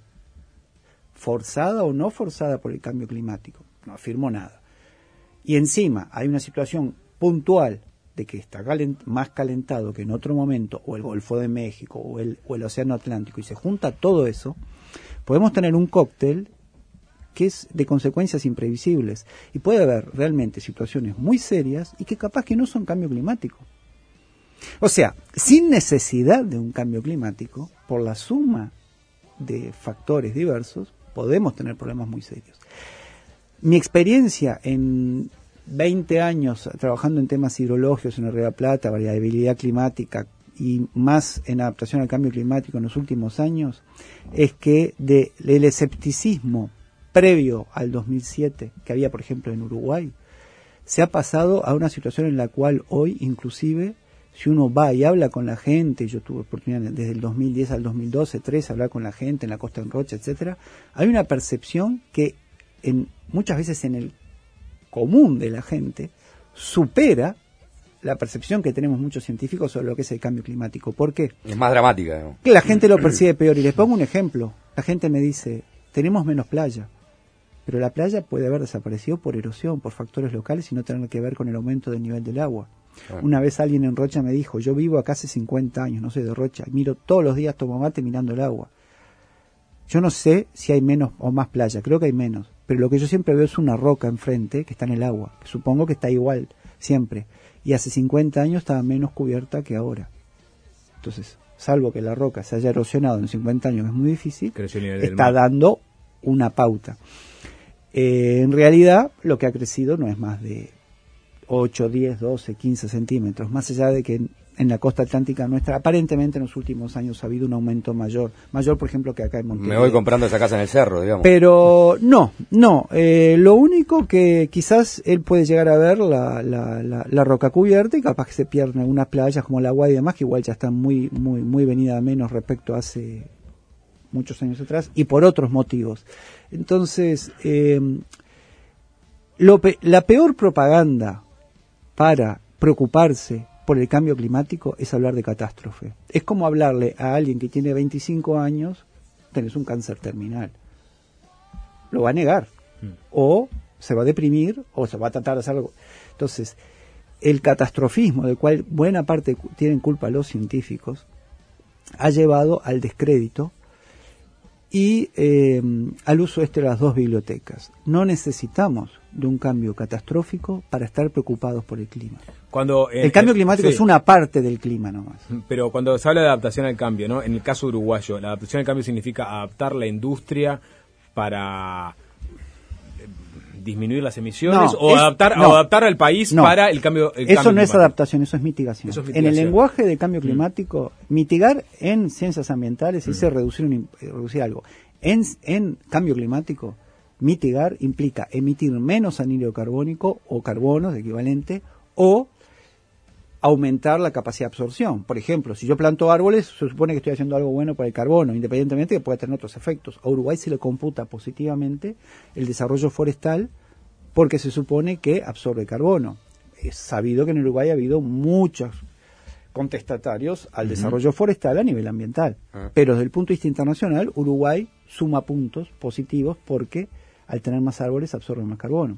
forzada o no forzada por el cambio climático, no afirmo nada. Y encima hay una situación puntual de que está calent- más calentado que en otro momento, o el Golfo de México, o el, o el Océano Atlántico, y se junta todo eso, podemos tener un cóctel que es de consecuencias imprevisibles, y puede haber realmente situaciones muy serias y que capaz que no son cambio climático. O sea, sin necesidad de un cambio climático, por la suma de factores diversos, podemos tener problemas muy serios. Mi experiencia en veinte años trabajando en temas hidrológicos en el Río de la Plata, variabilidad climática y más en adaptación al cambio climático en los últimos años, es que de, del escepticismo previo al dos mil siete que había, por ejemplo, en Uruguay, se ha pasado a una situación en la cual hoy, inclusive, si uno va y habla con la gente, yo tuve oportunidad desde el dos mil diez al dos mil doce, tres, hablar con la gente en la Costa en Rocha, etcétera, hay una percepción que en, muchas veces en el común de la gente supera la percepción que tenemos muchos científicos sobre lo que es el cambio climático. ¿Por qué? Es más dramática, ¿no? Que la gente lo percibe peor. Y les pongo un ejemplo. La gente me dice, tenemos menos playa, pero la playa puede haber desaparecido por erosión, por factores locales y no tener que ver con el aumento del nivel del agua. Bueno. Una vez alguien en Rocha me dijo, yo vivo acá hace cincuenta años, no soy de Rocha, miro todos los días, tomo mate mirando el agua. Yo no sé si hay menos o más playa, creo que hay menos, pero lo que yo siempre veo es una roca enfrente que está en el agua, que supongo que está igual siempre, y hace cincuenta años estaba menos cubierta que ahora. Entonces, salvo que la roca se haya erosionado en cincuenta años, es muy difícil, está dando una pauta. Eh, en realidad, lo que ha crecido no es más de ocho, diez, doce, quince centímetros, más allá de que en, en la costa atlántica nuestra, aparentemente en los últimos años ha habido un aumento mayor, mayor por ejemplo que acá en Montevideo. Me voy comprando esa casa en el cerro, digamos. Pero no, no, eh, lo único que quizás él puede llegar a ver la, la, la, la roca cubierta y capaz que se pierden algunas playas como la Guay y demás, que igual ya están muy, muy, muy venida a menos respecto a hace muchos años atrás, y por otros motivos. Entonces, eh, lo pe- la peor propaganda para preocuparse por el cambio climático es hablar de catástrofe. Es como hablarle a alguien que tiene veinticinco años, tenés un cáncer terminal. Lo va a negar. Mm. O se va a deprimir, o se va a tratar de hacer algo. Entonces, el catastrofismo, del cual buena parte tienen culpa los científicos, ha llevado al descrédito y eh, al uso este de las dos bibliotecas. No necesitamos de un cambio catastrófico para estar preocupados por el clima. Cuando, eh, el cambio climático sí. es una parte del clima nomás. Pero cuando se habla de adaptación al cambio, ¿no? En el caso uruguayo, la adaptación al cambio significa adaptar la industria para disminuir las emisiones, no, o es, adaptar no, o adaptar al país no, para el cambio el eso cambio no climático. Es adaptación, eso es mitigación. Eso es mitigación. En el lenguaje de cambio climático, mm. mitigar en ciencias ambientales mm. dice reducir, un, reducir algo. En, en cambio climático, mitigar implica emitir menos anhídrido carbónico o carbono de equivalente, o aumentar la capacidad de absorción. Por ejemplo, si yo planto árboles, se supone que estoy haciendo algo bueno para el carbono, independientemente de que pueda tener otros efectos. A Uruguay se le computa positivamente el desarrollo forestal porque se supone que absorbe carbono. Es sabido que en Uruguay ha habido muchos contestatarios al uh-huh. desarrollo forestal a nivel ambiental. Uh-huh. Pero desde el punto de vista internacional, Uruguay suma puntos positivos porque al tener más árboles absorbe más carbono.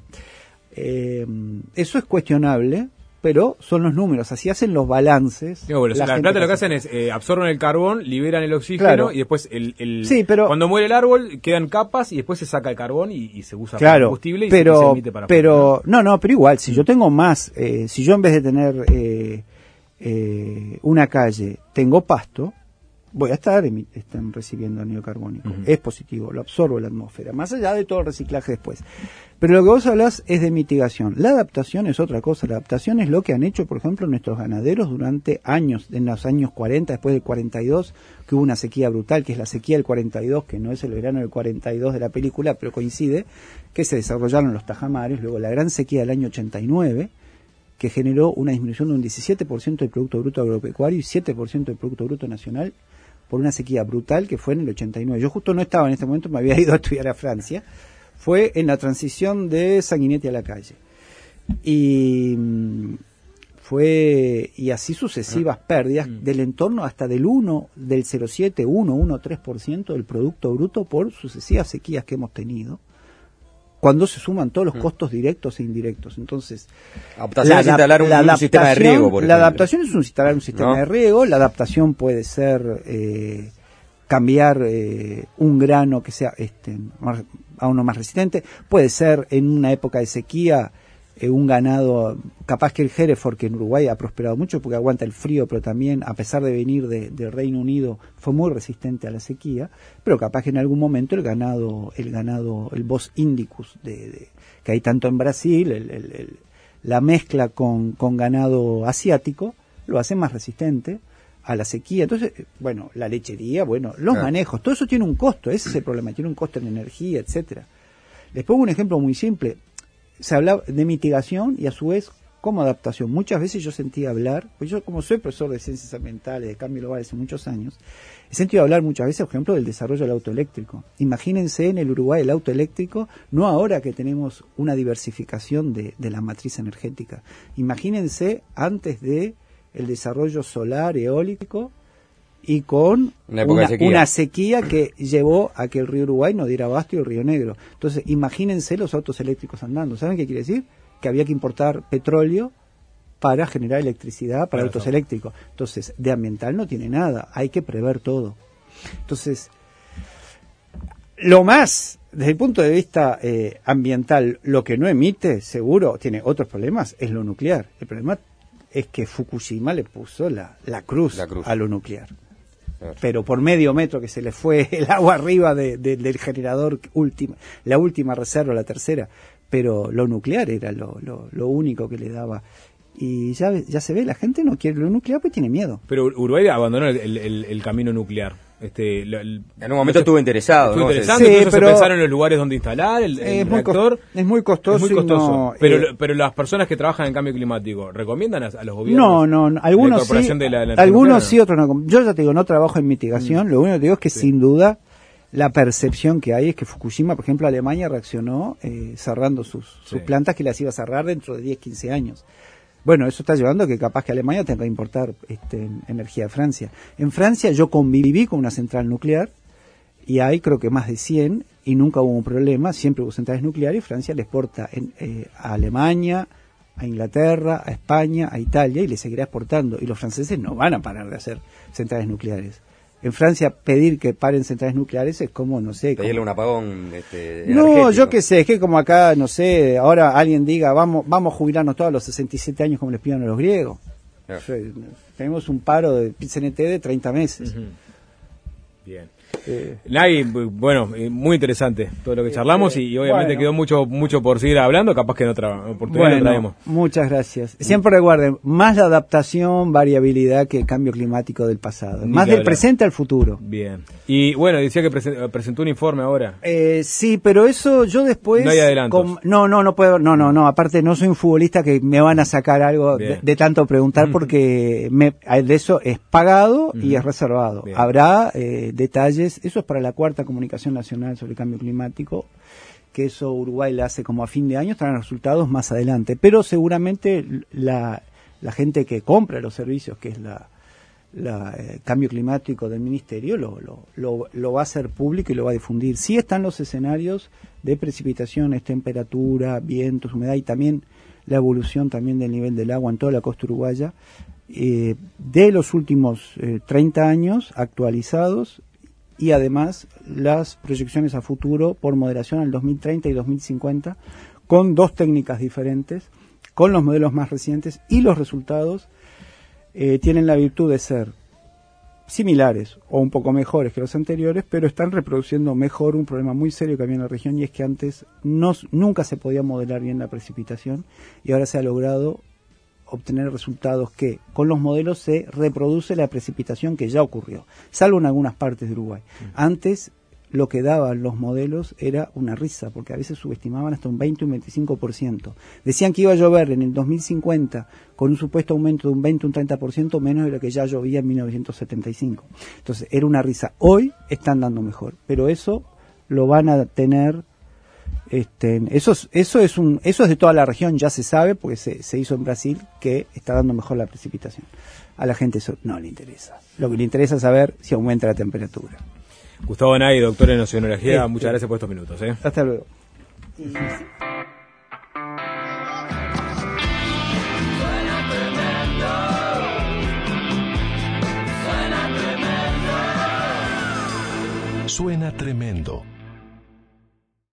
Eh, eso es cuestionable, pero son los números, así hacen los balances. Digo, bueno, la las plantas lo que hacen es eh, absorben el carbón, liberan el oxígeno, claro. y después el, el sí, pero, cuando muere el árbol quedan capas y después se saca el carbón y, y se usa claro, como combustible y pero, se, se emite para pero afuera. no, no, pero igual, si yo tengo más, eh, si yo en vez de tener eh, eh, una calle tengo pasto, voy a estar están recibiendo anhídrido carbónico. Uh-huh. Es positivo, lo absorbo en la atmósfera, más allá de todo el reciclaje después. Pero lo que vos hablás es de mitigación. La adaptación es otra cosa. La adaptación es lo que han hecho, por ejemplo, nuestros ganaderos durante años, en los años cuarenta, después del cuarenta y dos, que hubo una sequía brutal, que es la sequía del cuarenta y dos, que no es el verano del cuarenta y dos de la película, pero coincide, que se desarrollaron los tajamares, luego la gran sequía del año ochenta y nueve, que generó una disminución de un diecisiete por ciento del Producto Bruto Agropecuario y siete por ciento del Producto Bruto Nacional, por una sequía brutal que fue en el ochenta y nueve. Yo justo no estaba en este momento, me había ido a estudiar a Francia. Fue en la transición de Sanguinetti a la calle. Y fue y así sucesivas pérdidas del entorno hasta del uno, del cero coma siete, uno, uno coma tres por ciento del Producto Bruto por sucesivas sequías que hemos tenido, cuando se suman todos los costos directos e indirectos. Entonces, adaptación es instalar un, un sistema de riego, por La adaptación es un, instalar un sistema ¿no? de riego, la adaptación puede ser eh, cambiar eh, un grano que sea este, más, a uno más resistente, puede ser en una época de sequía eh, un ganado, capaz que el Hereford, que en Uruguay ha prosperado mucho porque aguanta el frío, pero también, a pesar de venir de, del Reino Unido, fue muy resistente a la sequía, pero capaz que en algún momento el ganado, el ganado, el Bos indicus, de, de, que hay tanto en Brasil, el, el, el, la mezcla con, con ganado asiático, lo hace más resistente a la sequía. Entonces, bueno, la lechería, bueno, los claro. manejos, todo eso tiene un costo, ese es el problema, tiene un costo en energía, etcétera. Les pongo un ejemplo muy simple. Se habla de mitigación y a su vez como adaptación. Muchas veces yo sentí hablar, pues yo como soy profesor de ciencias ambientales, de cambio global hace muchos años, he sentido hablar muchas veces, por ejemplo, del desarrollo del auto eléctrico. Imagínense en el Uruguay el auto eléctrico, no ahora que tenemos una diversificación de, de la matriz energética. Imagínense antes de el desarrollo solar, eólico, y con una, una, sequía. una sequía que llevó a que el río Uruguay no diera abasto y el río Negro. Entonces, imagínense los autos eléctricos andando. ¿Saben qué quiere decir? Que había que importar petróleo para generar electricidad para autos eléctricos. Entonces, de ambiental no tiene nada. Hay que prever todo. Entonces, lo más, desde el punto de vista eh, ambiental, lo que no emite, seguro, tiene otros problemas, es lo nuclear. El problema es que Fukushima le puso la, la, cruz, la cruz a lo nuclear. Pero por medio metro que se le fue el agua arriba de, de, del generador última, la última reserva, la tercera, pero lo nuclear era lo, lo, lo único que le daba. Y ya, ya se ve, la gente no quiere lo nuclear porque tiene miedo. Pero Uruguay abandonó el, el, el camino nuclear. Este, el, el, en un momento estuvo interesado. Estuvo ¿no? interesante, sí, incluso pero se pensaron en los lugares donde instalar el, el es reactor. Muy es muy costoso. Es muy costoso. No, pero, eh, pero las personas que trabajan en cambio climático, ¿recomiendan a, a los gobiernos? No, no, no algunos sí, de la, la algunos sí, otros no. Yo ya te digo, no trabajo en mitigación, mm. lo único que digo es que sí. sin duda la percepción que hay es que Fukushima, por ejemplo, Alemania reaccionó eh, cerrando sus, sus sí. plantas que las iba a cerrar dentro de diez, quince años. Bueno, eso está llevando a que capaz que Alemania tenga que importar este, energía de Francia. En Francia yo conviví con una central nuclear y hay creo que más de cien y nunca hubo un problema, siempre hubo centrales nucleares y Francia le exporta en, eh, a Alemania, a Inglaterra, a España, a Italia y le seguirá exportando. Y los franceses no van a parar de hacer centrales nucleares. En Francia pedir que paren centrales nucleares es como, no sé... Pedirle como... un apagón este, No, yo qué sé, es que como acá, no sé, ahora alguien diga, vamos vamos a jubilarnos todos a los sesenta y siete años como les piden a los griegos. No. Tenemos un paro de P C N T de treinta meses. Uh-huh. Bien. Eh, Nay, bueno, muy interesante todo lo que charlamos y, y obviamente bueno, quedó mucho mucho por seguir hablando, capaz que en otra oportunidad bueno, lo traemos. Muchas gracias. Siempre recuerden, más la adaptación, variabilidad que el cambio climático del pasado. Ni más del hablar. Presente al futuro. Bien. Y bueno, decía que presen- presentó un informe ahora. Eh, sí, pero eso yo después... No hay adelantos. Com- no, no, no puedo, no, no, no, aparte no soy un futbolista que me van a sacar algo de, de tanto preguntar porque me, de eso es pagado uh-huh. y es reservado. Bien. Habrá eh, detalles, eso es para la cuarta comunicación nacional sobre el cambio climático, que eso Uruguay la hace como a fin de año, estarán los resultados más adelante, pero seguramente la, la gente que compra los servicios, que es la, la eh, cambio climático del ministerio, lo, lo, lo, lo va a hacer público y lo va a difundir. Sí están los escenarios de precipitaciones, temperatura, vientos, humedad y también la evolución también del nivel del agua en toda la costa uruguaya, eh, de los últimos eh, treinta años actualizados, y además las proyecciones a futuro por moderación al dos mil treinta y dos mil cincuenta con dos técnicas diferentes, con los modelos más recientes y los resultados eh, tienen la virtud de ser similares o un poco mejores que los anteriores, pero están reproduciendo mejor un problema muy serio que había en la región y es que antes no, nunca se podía modelar bien la precipitación y ahora se ha logrado obtener resultados que con los modelos se reproduce la precipitación que ya ocurrió, salvo en algunas partes de Uruguay. Uh-huh. Antes lo que daban los modelos era una risa, porque a veces subestimaban hasta un veinte o un veinticinco por ciento. Decían que iba a llover en el dos mil cincuenta con un supuesto aumento de un veinte o un treinta por ciento menos de lo que ya llovía en mil novecientos setenta y cinco. Entonces era una risa. Hoy están dando mejor, pero eso lo van a tener... Este, eso, eso es un, eso es de toda la región, ya se sabe, porque se, se hizo en Brasil, que está dando mejor la precipitación. A la gente eso no le interesa. Lo que le interesa es saber si aumenta la temperatura. Gustavo Nay, doctor en oceanografía, sí, muchas sí. gracias por estos minutos. ¿eh? Hasta luego. Suena tremendo.